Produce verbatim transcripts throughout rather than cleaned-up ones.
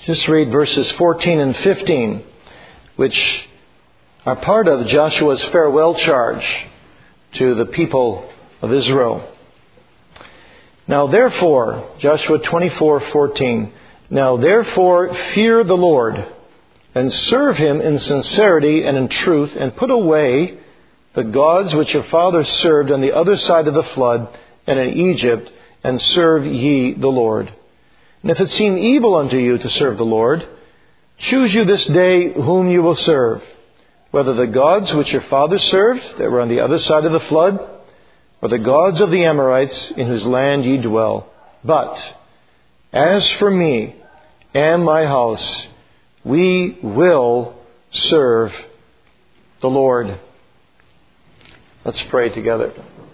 just read verses fourteen and fifteen, which are part of Joshua's farewell charge to the people of Israel. Now therefore, Joshua twenty-four fourteen, now therefore fear the Lord, and serve Him in sincerity and in truth, and put away the gods which your fathers served on the other side of the flood and in Egypt, and serve ye the Lord. And if it seem evil unto you to serve the Lord, choose you this day whom you will serve, whether the gods which your fathers served that were on the other side of the flood, or the gods of the Amorites in whose land ye dwell. But as for me and my house, we will serve the Lord. Let's pray together.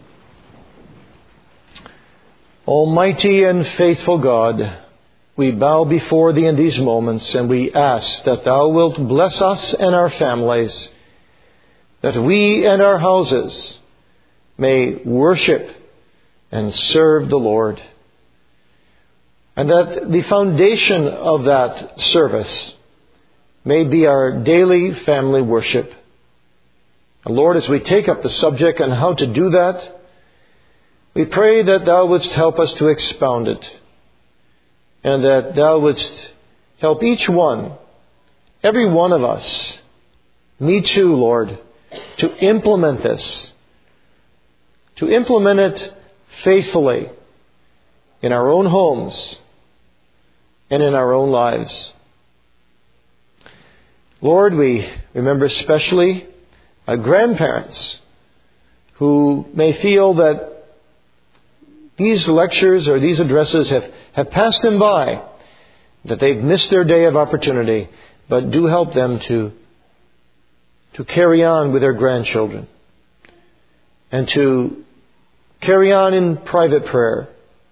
Almighty and faithful God, we bow before Thee in these moments, and we ask that Thou wilt bless us and our families, that we and our houses may worship and serve the Lord, and that the foundation of that service may be our daily family worship. And Lord, as we take up the subject on how to do that, we pray that Thou wouldst help us to expound it, and that Thou wouldst help each one, every one of us, me too, Lord, to implement this, to implement it faithfully in our own homes and in our own lives. Lord, we remember especially our grandparents who may feel that these lectures or these addresses have, have passed them by, that they've missed their day of opportunity, but do help them to, to carry on with their grandchildren and to carry on in private prayer.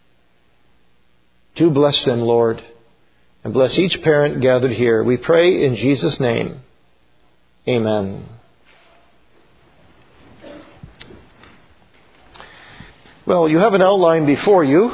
Do bless them, Lord, and bless each parent gathered here. We pray in Jesus' name. Amen. Well, you have an outline before you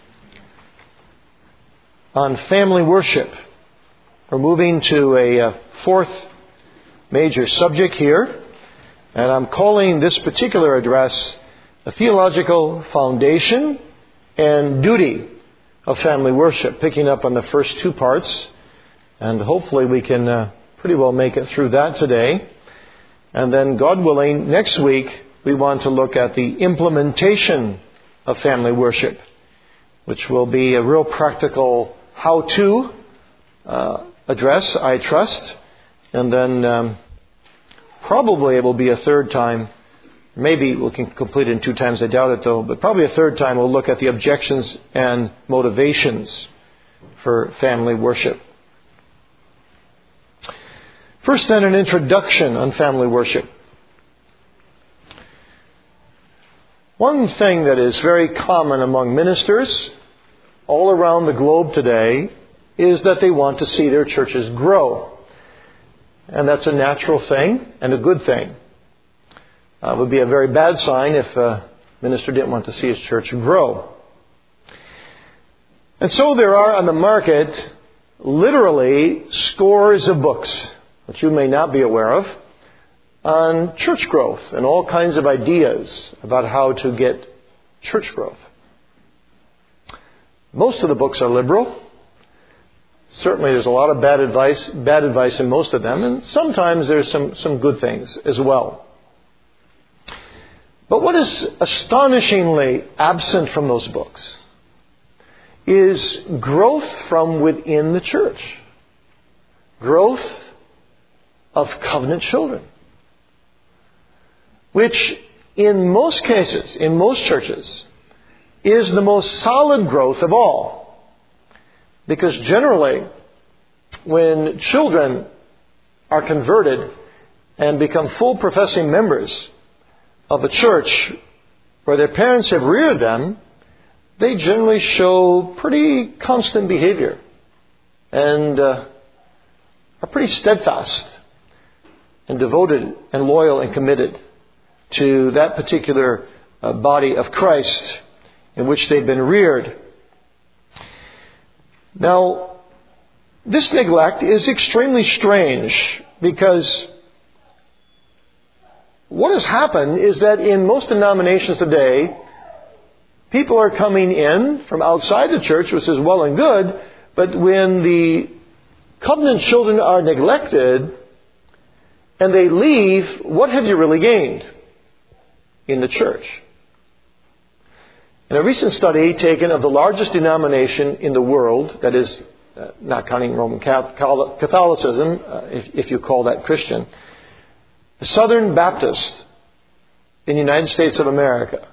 on family worship. We're moving to a uh, fourth major subject here, and I'm calling this particular address the theological foundation and duty of family worship, picking up on the first two parts, and hopefully we can uh, pretty well make it through that today. And then, God willing, next week we want to look at the implementation of family worship, which will be a real practical how-to uh, address, I trust. And then um, probably it will be a third time. Maybe we can complete it in two times. I doubt it, though. But probably a third time we'll look at the objections and motivations for family worship. First, then, an introduction on family worship. One thing that is very common among ministers all around the globe today is that they want to see their churches grow. And that's a natural thing and a good thing. Uh, it would be a very bad sign if a minister didn't want to see his church grow. And so there are on the market literally scores of books, which you may not be aware of, on church growth and all kinds of ideas about how to get church growth. Most of the books are liberal. Certainly there's a lot of bad advice, bad advice in most of them, and sometimes there's some, some good things as well. But what is astonishingly absent from those books is growth from within the church. Growth of covenant children. Which in most cases, in most churches, is the most solid growth of all. Because generally, when children are converted and become full professing members of a church where their parents have reared them, they generally show pretty constant behavior and uh, are pretty steadfast and devoted and loyal and committed to that particular uh, body of Christ in which they've been reared. Now, this neglect is extremely strange because what has happened is that in most denominations today, people are coming in from outside the church, which is well and good, but when the covenant children are neglected and they leave, what have you really gained in the church? In a recent study taken of the largest denomination in the world, that is, uh, not counting Roman Catholicism, uh, if, if you call that Christian, the Southern Baptist in the United States of America,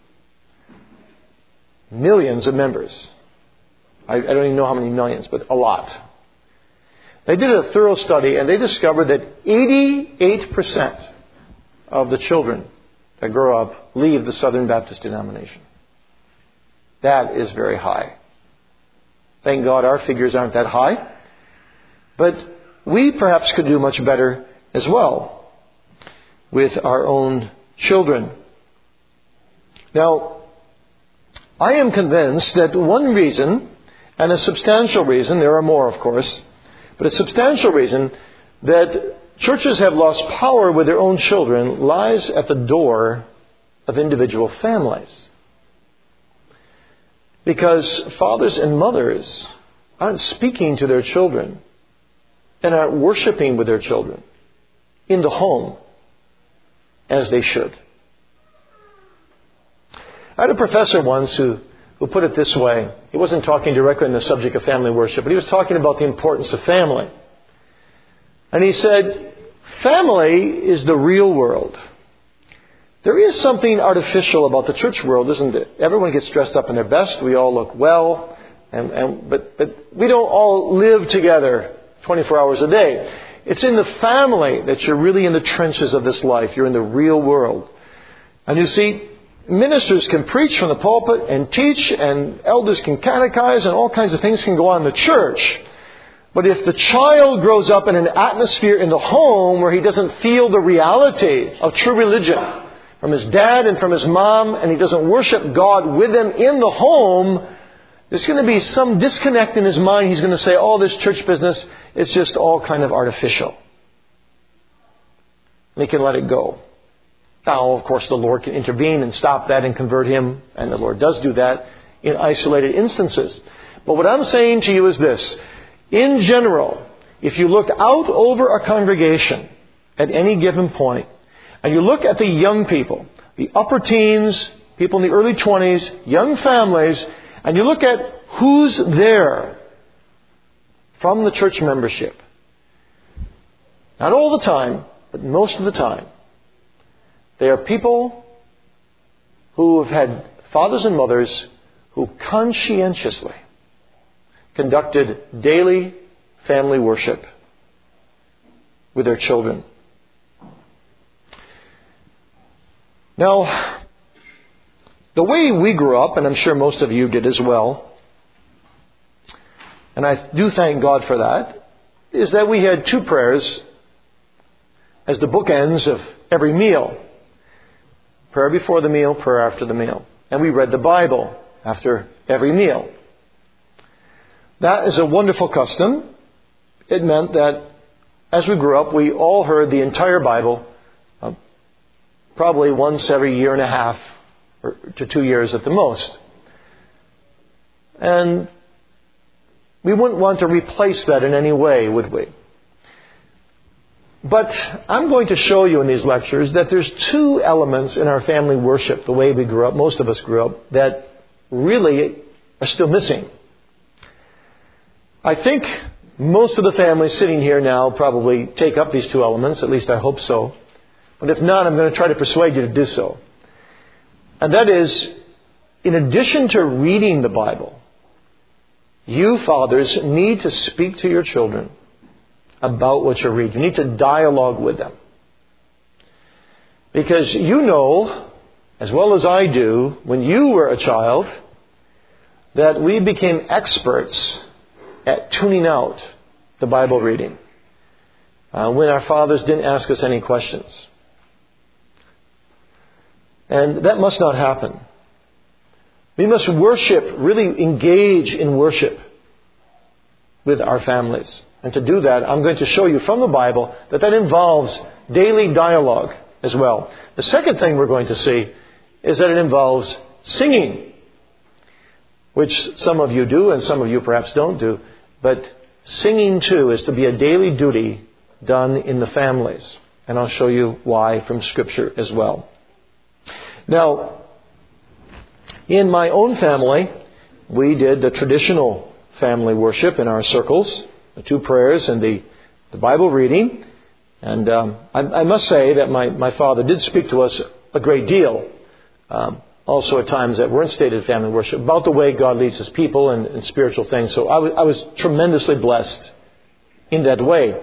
millions of members. I, I don't even know how many millions, but a lot. They did a thorough study and they discovered that eighty-eight percent of the children that grow up leave the Southern Baptist denomination. That is very high. Thank God our figures aren't that high. But we perhaps could do much better as well with our own children. Now, I am convinced that one reason, and a substantial reason, there are more of course, but a substantial reason that churches have lost power with their own children lies at the door of individual families. Because fathers and mothers aren't speaking to their children and aren't worshiping with their children in the home as they should. I had a professor once who, who put it this way. He wasn't talking directly on the subject of family worship, but he was talking about the importance of family. And he said, family is the real world. There is something artificial about the church world, isn't it? Everyone gets dressed up in their best. We all look well. And, and, but, but we don't all live together twenty-four hours a day. It's in the family that you're really in the trenches of this life. You're in the real world. And you see, ministers can preach from the pulpit and teach, and elders can catechize, and all kinds of things can go on in the church. But if the child grows up in an atmosphere in the home where he doesn't feel the reality of true religion from his dad and from his mom, and he doesn't worship God with them in the home, there's going to be some disconnect in his mind. He's going to say, oh, this church business is just all kind of artificial. And he can let it go. Now, of course, the Lord can intervene and stop that and convert him, and the Lord does do that in isolated instances. But what I'm saying to you is this. In general, if you look out over a congregation at any given point, and you look at the young people, the upper teens, people in the early twenties, young families, and you look at who's there from the church membership, not all the time, but most of the time, they are people who have had fathers and mothers who conscientiously conducted daily family worship with their children. Now, the way we grew up, and I'm sure most of you did as well, and I do thank God for that, is that we had two prayers as the bookends of every meal. Prayer before the meal, prayer after the meal. And we read the Bible after every meal. That is a wonderful custom. It meant that as we grew up, we all heard the entire Bible, uh, probably once every year and a half or to two years at the most. And we wouldn't want to replace that in any way, would we? But I'm going to show you in these lectures that there's two elements in our family worship, the way we grew up, most of us grew up, that really are still missing. I think most of the families sitting here now probably take up these two elements, at least I hope so. But if not, I'm going to try to persuade you to do so. And that is, in addition to reading the Bible, you fathers need to speak to your children about what you read. You need to dialogue with them. Because you know, as well as I do, when you were a child, that we became experts at tuning out the Bible reading uh, when our fathers didn't ask us any questions. And that must not happen. We must worship, really engage in worship with our families. And to do that, I'm going to show you from the Bible that that involves daily dialogue as well. The second thing we're going to see is that it involves singing, which some of you do and some of you perhaps don't do. But singing too is to be a daily duty done in the families. And I'll show you why from Scripture as well. Now, in my own family, we did the traditional family worship in our circles, the two prayers and the, the Bible reading. And um, I, I must say that my, my father did speak to us a great deal, um, also at times that weren't stated family worship, about the way God leads His people and, and spiritual things. So I was, I was tremendously blessed in that way.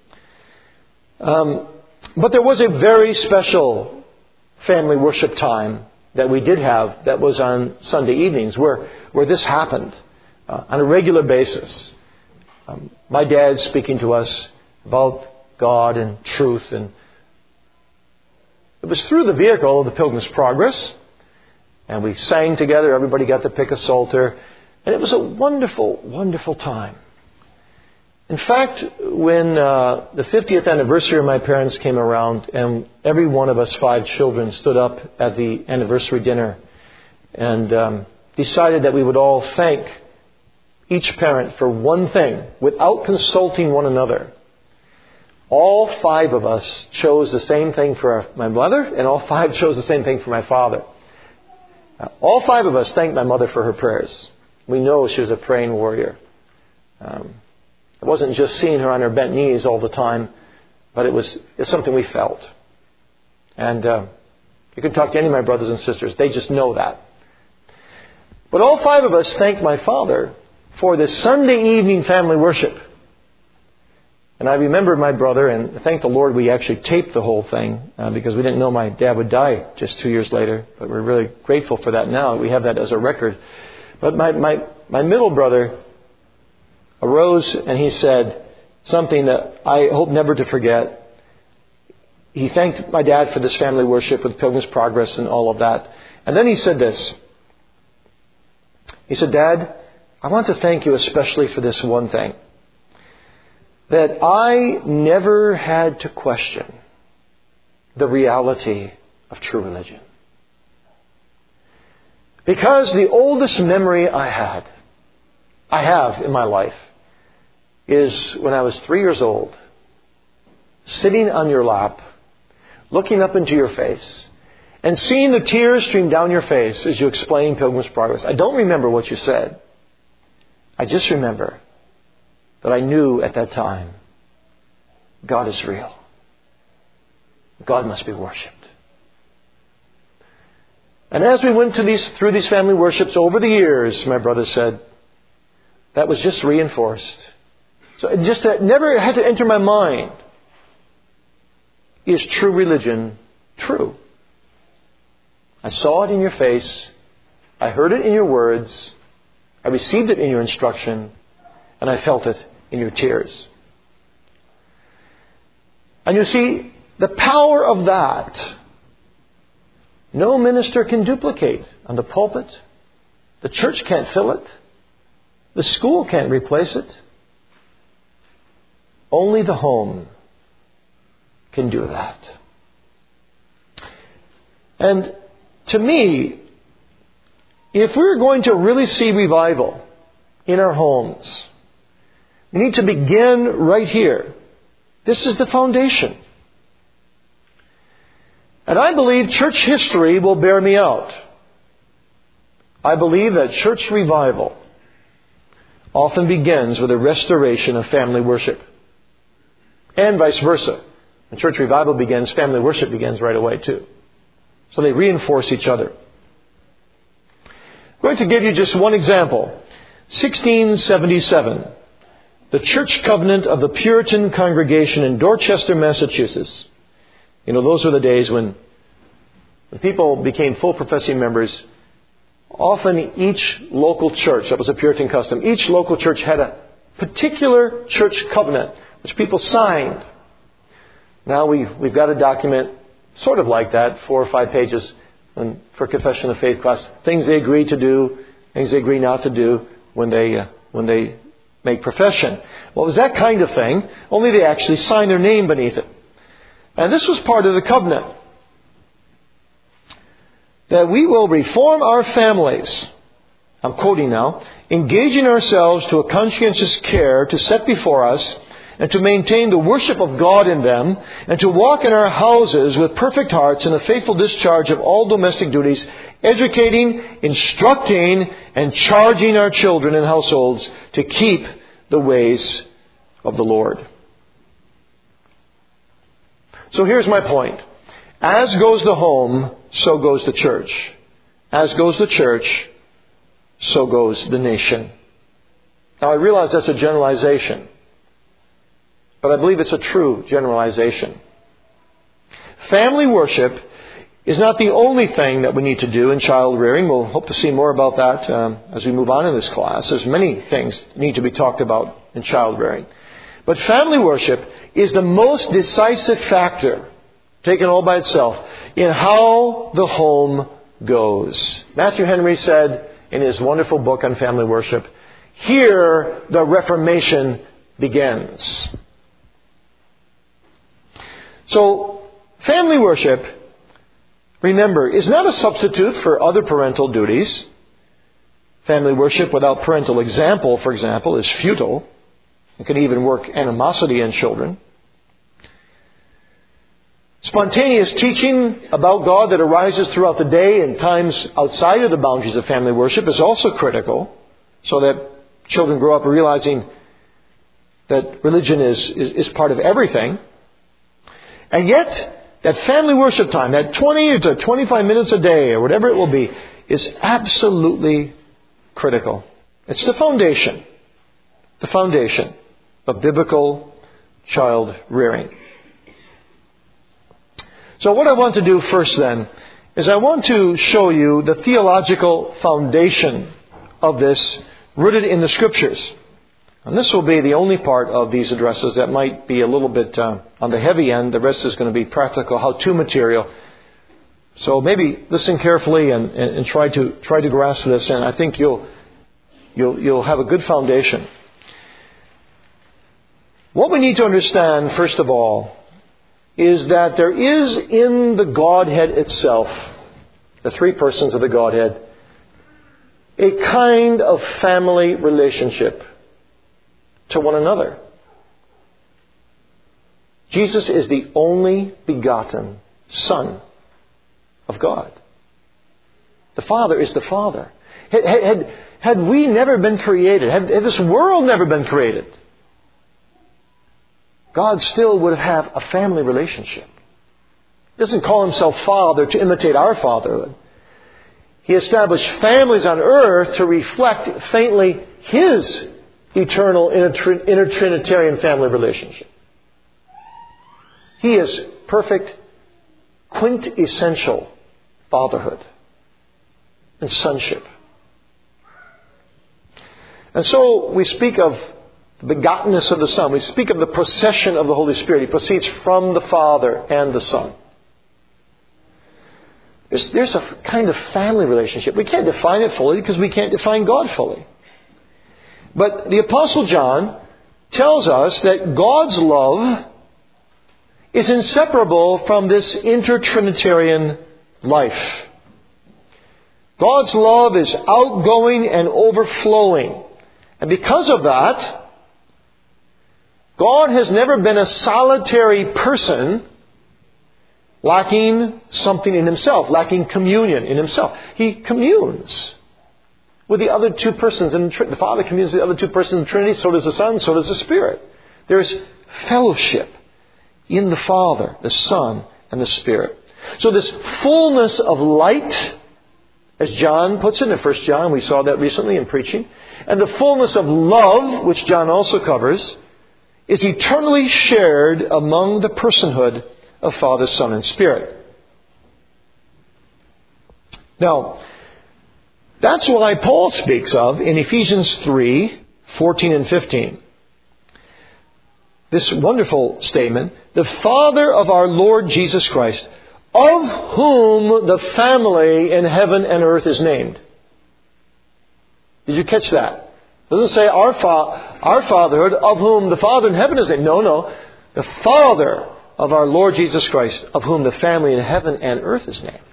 Um, but there was a very special family worship time that we did have that was on Sunday evenings where, where this happened uh, on a regular basis. Um, my dad speaking to us about God and truth, and it was through the vehicle of the Pilgrim's Progress, and we sang together. Everybody got to pick a psalter, and it was a wonderful, wonderful time. In fact, when uh, the fiftieth anniversary of my parents came around, and every one of us five children stood up at the anniversary dinner and um, decided that we would all thank each parent for one thing without consulting one another. All five of us chose the same thing for our, my mother, and all five chose the same thing for my father. Uh, all five of us thanked my mother for her prayers. We know she was a praying warrior. Um, it wasn't just seeing her on her bent knees all the time, but it was it's something we felt. And uh, you can talk to any of my brothers and sisters. They just know that. But all five of us thanked my father for this Sunday evening family worship. And I remembered my brother, and thank the Lord we actually taped the whole thing uh, because we didn't know my dad would die just two years later. But we're really grateful for that now. We have that as a record. But my, my, my middle brother arose and he said something that I hope never to forget. He thanked my dad for this family worship with Pilgrim's Progress and all of that. And then he said this. He said, "Dad, I want to thank you especially for this one thing. That I never had to question the reality of true religion. Because the oldest memory I had, I have in my life, is when I was three years old, sitting on your lap, looking up into your face, and seeing the tears stream down your face as you explain Pilgrim's Progress. I don't remember what you said. I just remember that I knew at that time, God is real. God must be worshipped." And as we went to these, through these family worships over the years, my brother said, that was just reinforced. So it just it never had to enter my mind. Is true religion true? I saw it in your face. I heard it in your words. I received it in your instruction. And I felt it in your tears. And you see, the power of that, no minister can duplicate on the pulpit. The church can't fill it. The school can't replace it. Only the home can do that. And to me, if we're going to really see revival in our homes, we need to begin right here. This is the foundation. And I believe church history will bear me out. I believe that church revival often begins with a restoration of family worship. And vice versa. When church revival begins, family worship begins right away too. So they reinforce each other. I'm going to give you just one example. sixteen seventy-seven. The Church Covenant of the Puritan Congregation in Dorchester, Massachusetts. You know, those were the days when, when people became full professing members. Often each local church, that was a Puritan custom, each local church had a particular church covenant, which people signed. Now we, we've got a document sort of like that, four or five pages and for confession of faith class. Things they agree to do, things they agree not to do when they, uh, when they make profession. Well, it was that kind of thing, only they actually signed their name beneath it. And this was part of the covenant. That we will reform our families, I'm quoting now, engaging ourselves to a conscientious care to set before us and to maintain the worship of God in them, and to walk in our houses with perfect hearts in the faithful discharge of all domestic duties, educating, instructing, and charging our children and households to keep the ways of the Lord. So here's my point. As goes the home, so goes the church. As goes the church, so goes the nation. Now I realize that's a generalization, but I believe it's a true generalization. Family worship is not the only thing that we need to do in child rearing. We'll hope to see more about that um, as we move on in this class. There's many things that need to be talked about in child rearing. But family worship is the most decisive factor, taken all by itself, in how the home goes. Matthew Henry said in his wonderful book on family worship, "Here the Reformation begins." So, family worship, remember, is not a substitute for other parental duties. Family worship without parental example, for example, is futile. It can even work animosity in children. Spontaneous teaching about God that arises throughout the day and times outside of the boundaries of family worship is also critical, so that children grow up realizing that religion is, is, is part of everything. And yet, that family worship time, that twenty to twenty-five minutes a day or whatever it will be, is absolutely critical. It's the foundation, the foundation of biblical child rearing. So what I want to do first then is I want to show you the theological foundation of this rooted in the Scriptures. And this will be the only part of these addresses that might be a little bit uh, on the heavy end. The rest is going to be practical how-to material. So maybe listen carefully and, and, and try to try to grasp this, and I think you'll you'll you'll have a good foundation. What we need to understand, first of all, is that there is in the Godhead itself, the three persons of the Godhead, a kind of family relationship to one another. Jesus is the only begotten Son of God. The Father is the Father. Had, had, had we never been created, had, had this world never been created, God still would have a family relationship. He doesn't call himself Father to imitate our fatherhood. He established families on earth to reflect faintly His eternal inter-Trinitarian family relationship. He is perfect, quintessential fatherhood and sonship. And so we speak of the begottenness of the Son. We speak of the procession of the Holy Spirit. He proceeds from the Father and the Son. There's, there's a kind of family relationship. We can't define it fully because we can't define God fully. But the Apostle John tells us that God's love is inseparable from this inter-Trinitarian life. God's love is outgoing and overflowing. And because of that, God has never been a solitary person lacking something in Himself, lacking communion in Himself. He communes with the other two persons in the Trinity. The Father communes with the other two persons in the Trinity, so does the Son, so does the Spirit. There's fellowship in the Father, the Son, and the Spirit. So this fullness of light, as John puts it in First John, we saw that recently in preaching, and the fullness of love, which John also covers, is eternally shared among the personhood of Father, Son, and Spirit. Now, that's why Paul speaks of in Ephesians three, fourteen and fifteen. This wonderful statement, the Father of our Lord Jesus Christ, of whom the family in heaven and earth is named. Did you catch that? It doesn't say our, fa- our fatherhood, of whom the Father in heaven is named. No, no. The Father of our Lord Jesus Christ, of whom the family in heaven and earth is named.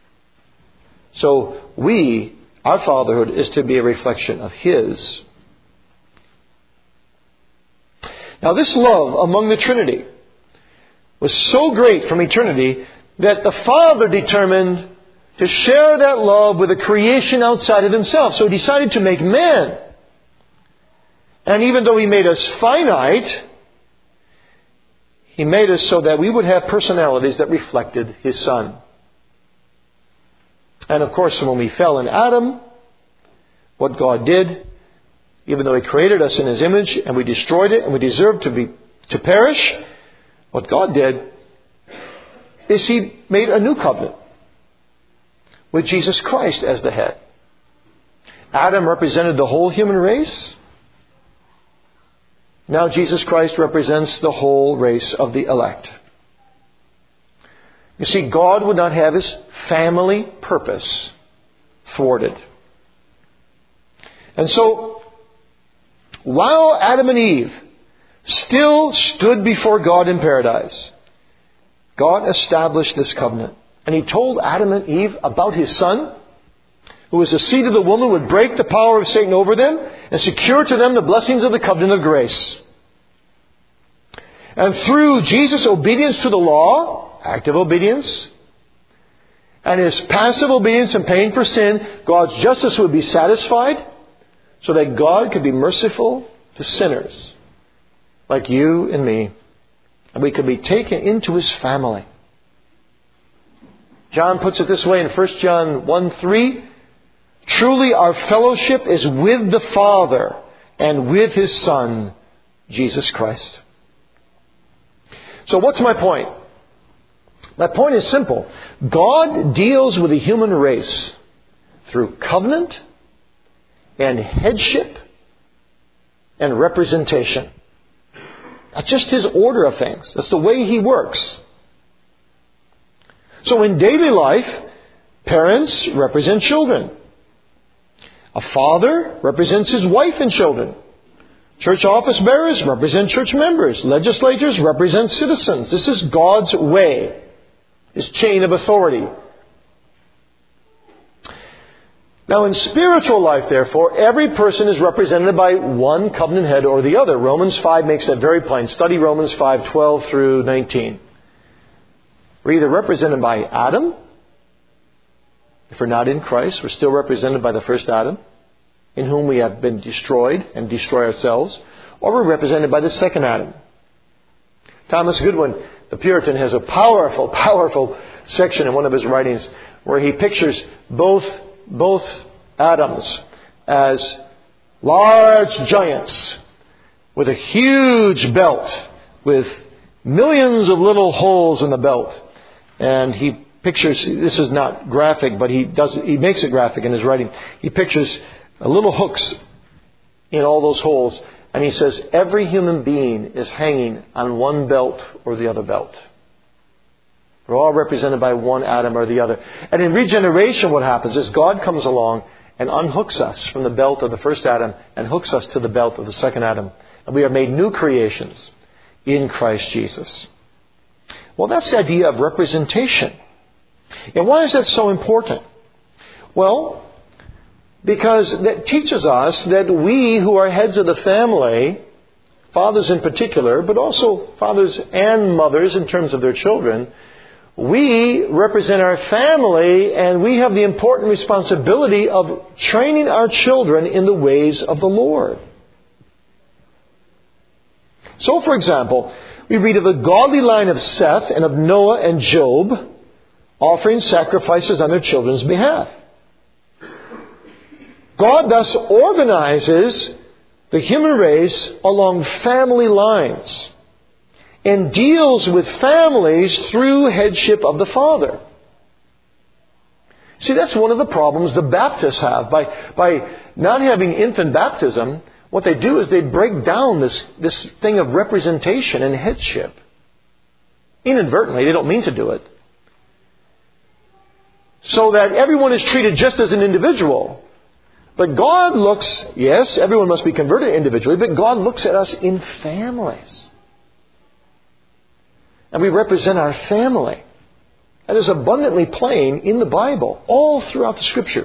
So we, our fatherhood, is to be a reflection of His. Now this love among the Trinity was so great from eternity that the Father determined to share that love with a creation outside of Himself. So He decided to make man. And even though He made us finite, He made us so that we would have personalities that reflected His Son. And of course, when we fell in Adam, what God did, even though He created us in His image and we destroyed it and we deserved to be to perish, what God did is He made a new covenant with Jesus Christ as the head. Adam represented the whole human race. Now Jesus Christ represents the whole race of the elect. You see, God would not have His family purpose thwarted. And so, while Adam and Eve still stood before God in paradise, God established this covenant. And He told Adam and Eve about His Son, who was the seed of the woman, would break the power of Satan over them and secure to them the blessings of the covenant of grace. And through Jesus' obedience to the law, active obedience, and His passive obedience and paying for sin, God's justice would be satisfied so that God could be merciful to sinners like you and me. And we could be taken into His family. John puts it this way in First John one three. Truly our fellowship is with the Father and with His Son, Jesus Christ. So what's my point? My point is simple. God deals with the human race through covenant and headship and representation. That's just His order of things. That's the way He works. So in daily life, parents represent children. A father represents his wife and children. Church office bearers represent church members. Legislators represent citizens. This is God's way. His chain of authority. Now in spiritual life, therefore, every person is represented by one covenant head or the other. Romans five makes that very plain. Study Romans five twelve through nineteen. We're either represented by Adam. If we're not in Christ, we're still represented by the first Adam, in whom we have been destroyed and destroy ourselves. Or we're represented by the second Adam. Thomas Goodwin, the Puritan, has a powerful, powerful section in one of his writings where he pictures both, both Adams as large giants with a huge belt with millions of little holes in the belt. And he pictures, this is not graphic, but he does, he makes it graphic in his writing. He pictures little hooks in all those holes. And he says every human being is hanging on one belt or the other belt. We're all represented by one Adam or the other. And in regeneration, what happens is God comes along and unhooks us from the belt of the first Adam and hooks us to the belt of the second Adam. And we are made new creations in Christ Jesus. Well, that's the idea of representation. And why is that so important? Well, because that teaches us that we who are heads of the family, fathers in particular, but also fathers and mothers in terms of their children, we represent our family and we have the important responsibility of training our children in the ways of the Lord. So, for example, we read of the godly line of Seth and of Noah and Job offering sacrifices on their children's behalf. God thus organizes the human race along family lines and deals with families through headship of the Father. See, that's one of the problems the Baptists have. By, by not having infant baptism, what they do is they break down this, this thing of representation and headship. Inadvertently, they don't mean to do it. So that everyone is treated just as an individual, But God looks, yes, everyone must be converted individually, but God looks at us in families. And we represent our family. That is abundantly plain in the Bible, all throughout the Scripture.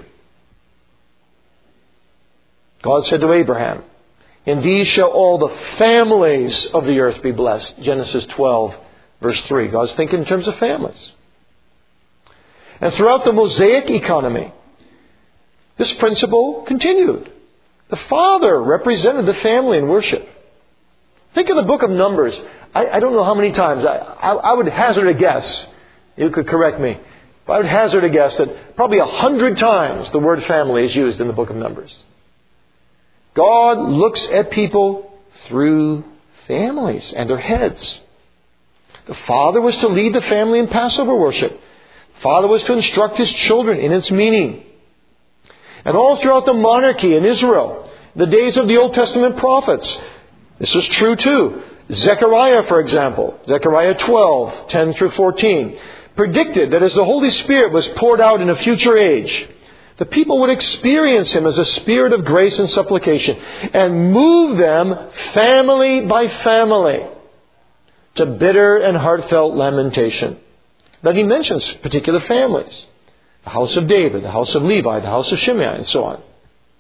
God said to Abraham, "In these shall all the families of the earth be blessed." Genesis twelve, verse three. God's thinking in terms of families. And throughout the Mosaic economy, this principle continued. The father represented the family in worship. Think of the book of Numbers. I, I don't know how many times. I, I, I would hazard a guess. You could correct me. But I would hazard a guess that probably a hundred times the word family is used in the book of Numbers. God looks at people through families and their heads. The father was to lead the family in Passover worship. The father was to instruct his children in its meaning. And all throughout the monarchy in Israel, the days of the Old Testament prophets, this was true too. Zechariah, for example, Zechariah twelve, ten through fourteen, predicted that as the Holy Spirit was poured out in a future age, the people would experience Him as a spirit of grace and supplication and move them family by family to bitter and heartfelt lamentation. Then He mentions particular families. The house of David, the house of Levi, the house of Shimei, and so on.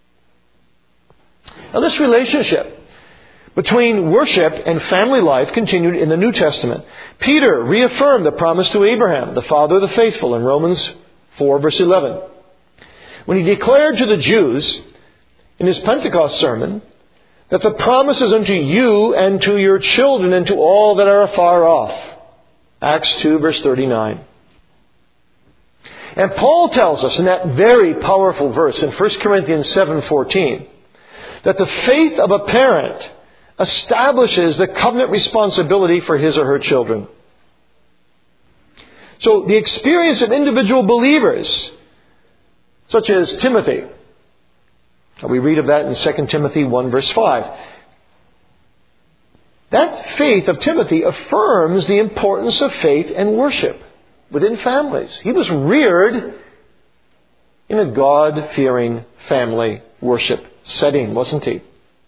Now this relationship between worship and family life continued in the New Testament. Peter reaffirmed the promise to Abraham, the father of the faithful, in Romans four, verse eleven. When he declared to the Jews in his Pentecost sermon that the promise is unto you and to your children and to all that are afar off. Acts two, verse thirty-nine. And Paul tells us in that very powerful verse in First Corinthians seven fourteen that the faith of a parent establishes the covenant responsibility for his or her children. So the experience of individual believers, such as Timothy, we read of that in Second Timothy one verse five. That faith of Timothy affirms the importance of faith and worship within families. He was reared in a God-fearing family worship setting, wasn't he?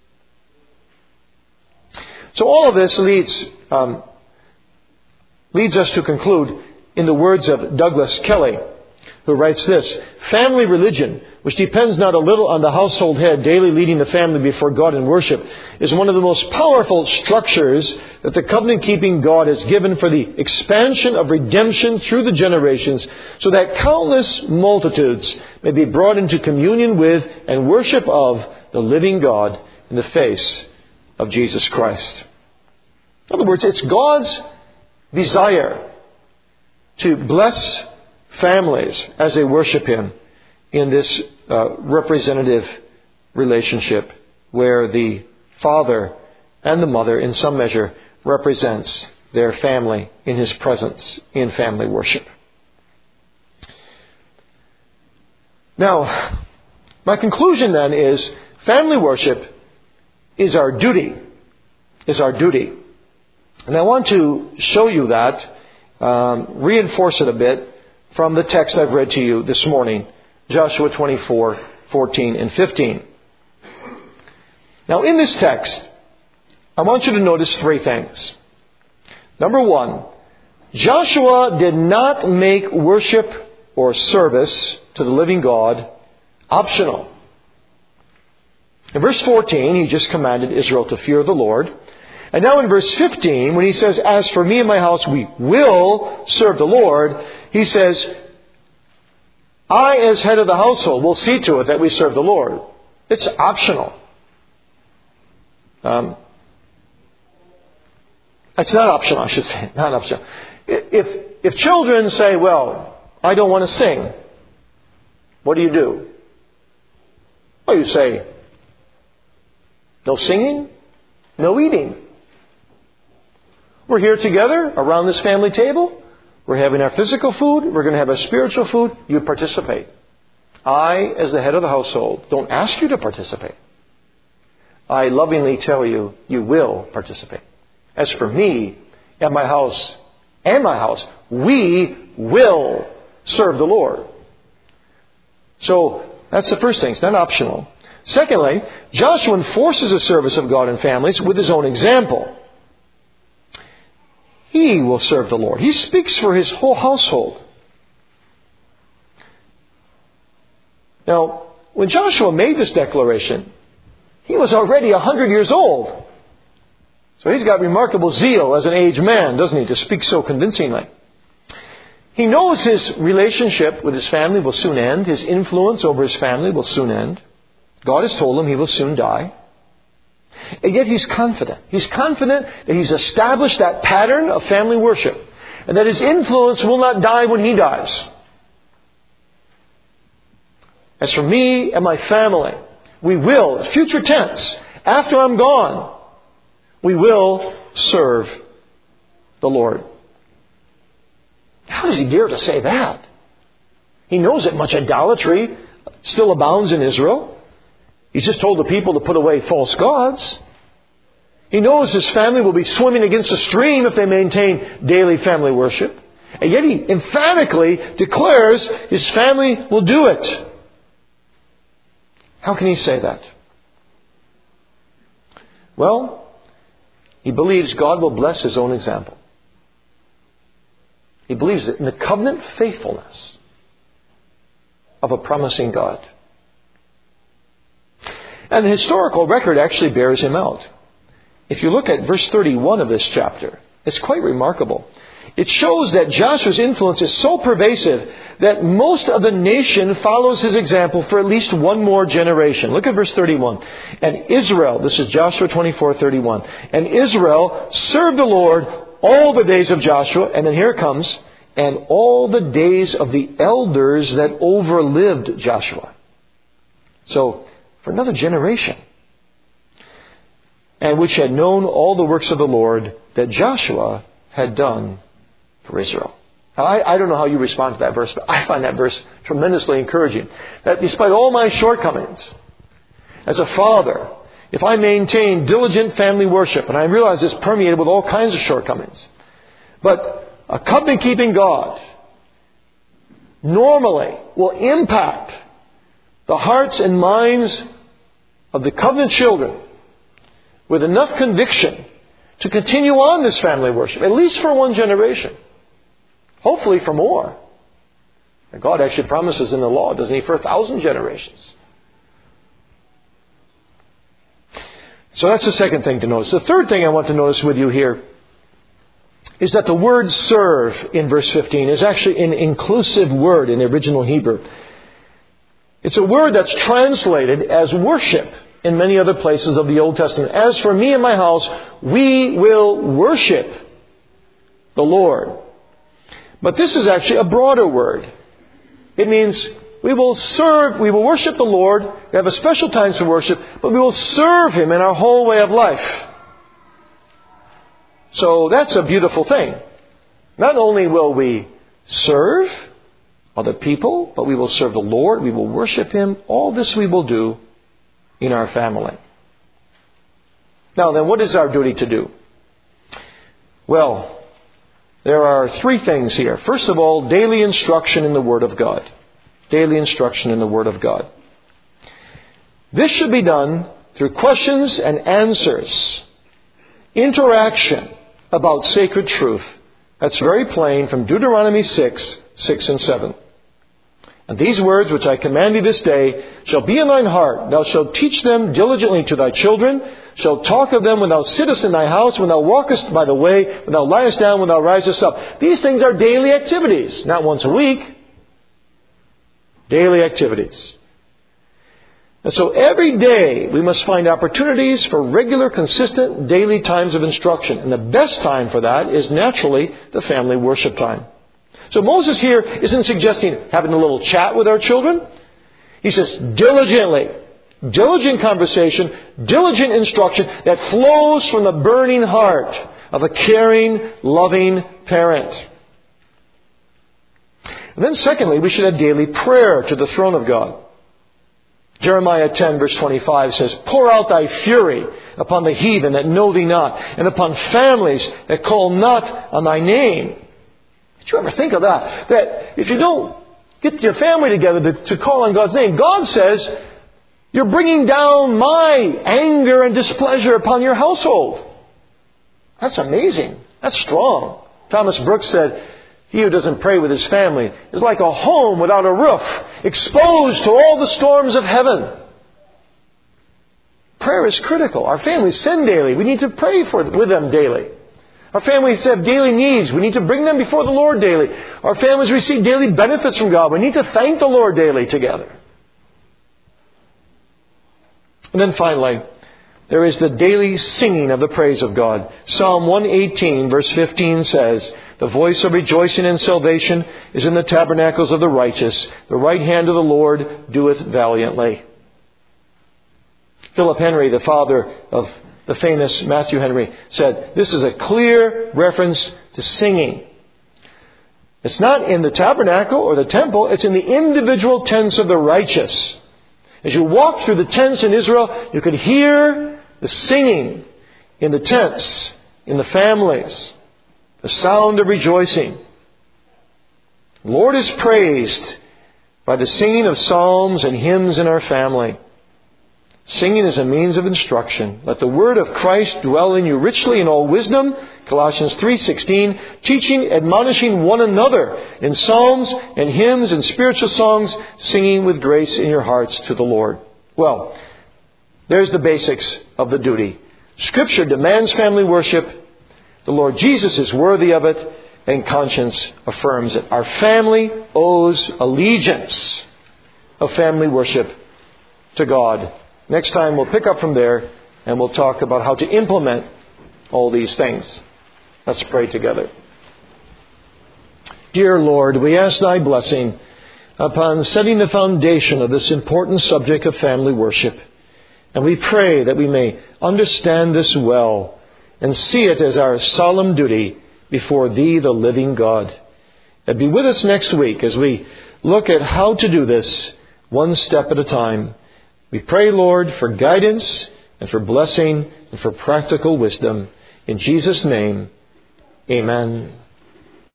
So all of this leads um, leads us to conclude in the words of Douglas Kelly, who writes this: family religion, which depends not a little on the household head daily leading the family before God in worship, is one of the most powerful structures that the covenant-keeping God has given for the expansion of redemption through the generations, so that countless multitudes may be brought into communion with and worship of the living God in the face of Jesus Christ. In other words, it's God's desire to bless families as they worship Him in this uh, representative relationship where the father and the mother, in some measure, represents their family in His presence in family worship. Now, my conclusion then is family worship is our duty, is our duty. And I want to show you that, um, reinforce it a bit from the text I've read to you this morning, Joshua twenty-four, fourteen and fifteen. Now in this text, I want you to notice three things. Number one, Joshua did not make worship or service to the living God optional. In verse fourteen, he just commanded Israel to fear the Lord. And now in verse fifteen, when he says, as for me and my house, we will serve the Lord, he says, I, as head of the household, will see to it that we serve the Lord. It's optional. Um, it's not optional, I should say. Not optional. If, if children say, well, I don't want to sing, what do you do? Well, you say, no singing, no eating. We're here together around this family table. We're having our physical food. We're going to have our spiritual food. You participate. I, as the head of the household, don't ask you to participate. I lovingly tell you, you will participate. As for me and my house, and my house, we will serve the Lord. So, That's the first thing. It's not optional. Secondly, Joshua enforces the service of God in families with his own example. He will serve the Lord. He speaks for his whole household. Now, when Joshua made this declaration, he was already a hundred years old. So he's got remarkable zeal as an aged man, doesn't he, to speak so convincingly. He knows his relationship with his family will soon end. His influence over his family will soon end. God has told him he will soon die. And yet he's confident. He's confident that he's established that pattern of family worship and that his influence will not die when he dies. As for me and my family, we will, future tense, after I'm gone, we will serve the Lord. How does he dare to say that? He knows that much idolatry still abounds in Israel. He's just told the people to put away false gods. He knows his family will be swimming against the stream if they maintain daily family worship. And yet he emphatically declares his family will do it. How can he say that? Well, he believes God will bless his own example. He believes in the covenant faithfulness of a promising God. And the historical record actually bears him out. If you look at verse thirty-one of this chapter, it's quite remarkable. It shows that Joshua's influence is so pervasive that most of the nation follows his example for at least one more generation. Look at verse thirty-one. And Israel, this is Joshua twenty-four thirty-one. And Israel served the Lord all the days of Joshua, and then here it comes, and all the days of the elders that overlived Joshua. So, for another generation. And which had known all the works of the Lord that Joshua had done for Israel. Now, I, I don't know how you respond to that verse, but I find that verse tremendously encouraging. That despite all my shortcomings, as a father, if I maintain diligent family worship, and I realize it's permeated with all kinds of shortcomings, but a covenant-keeping God normally will impact the hearts and minds of the covenant children with enough conviction to continue on this family worship, at least for one generation. Hopefully for more. And God actually promises in the law, doesn't he, for a thousand generations. So that's the second thing to notice. The third thing I want to notice with you here is that the word serve in verse fifteen is actually an inclusive word in the original Hebrew. It's a word that's translated as worship in many other places of the Old Testament. As for me and my house, we will worship the Lord. But this is actually a broader word. It means we will serve, we will worship the Lord. We have a special times for worship, but we will serve Him in our whole way of life. So that's a beautiful thing. Not only will we serve other people, but we will serve the Lord. We will worship Him. All this we will do in our family. Now then, what is our duty to do? Well, there are three things here. First of all, daily instruction in the Word of God. Daily instruction in the Word of God. This should be done through questions and answers. Interaction about sacred truth. That's very plain from Deuteronomy six, six and seven. And these words which I command thee this day shall be in thine heart. Thou shalt teach them diligently to thy children. Shalt talk of them when thou sittest in thy house, when thou walkest by the way, when thou liest down, when thou risest up. These things are daily activities, not once a week. Daily activities. And so every day we must find opportunities for regular, consistent, daily times of instruction. And the best time for that is naturally the family worship time. So Moses here isn't suggesting having a little chat with our children. He says diligently. Diligent conversation, diligent instruction that flows from the burning heart of a caring, loving parent. And then secondly, we should have daily prayer to the throne of God. Jeremiah ten verse twenty-five says, pour out thy fury upon the heathen that know thee not, and upon families that call not on thy name. Did you ever think of that? That if you don't get your family together to, to call on God's name. God says, you're bringing down my anger and displeasure upon your household. That's amazing. That's strong. Thomas Brooks said, he who doesn't pray with his family is like a home without a roof, exposed to all the storms of heaven. Prayer is critical. Our families sin daily. We need to pray for with them daily. Our families have daily needs. We need to bring them before the Lord daily. Our families receive daily benefits from God. We need to thank the Lord daily together. And then finally, there is the daily singing of the praise of God. Psalm one eighteen verse fifteen says, the voice of rejoicing and salvation is in the tabernacles of the righteous. The right hand of the Lord doeth valiantly. Philip Henry, the father of the famous Matthew Henry, said, this is a clear reference to singing. It's not in the tabernacle or the temple. It's in the individual tents of the righteous. As you walk through the tents in Israel, you could hear the singing in the tents, in the families, the sound of rejoicing. The Lord is praised by the singing of psalms and hymns in our family. Singing is a means of instruction. Let the word of Christ dwell in you richly in all wisdom, Colossians three sixteen, teaching, admonishing one another in psalms and hymns and spiritual songs, singing with grace in your hearts to the Lord. Well, there's the basics of the duty. Scripture demands family worship. The Lord Jesus is worthy of it, and conscience affirms it. Our family owes allegiance of family worship to God. Next time we'll pick up from there and we'll talk about how to implement all these things. Let's pray together. Dear Lord, we ask Thy blessing upon setting the foundation of this important subject of family worship. And we pray that we may understand this well and see it as our solemn duty before Thee, the living God. And be with us next week as we look at how to do this one step at a time. We pray, Lord, for guidance and for blessing and for practical wisdom. In Jesus' name, amen.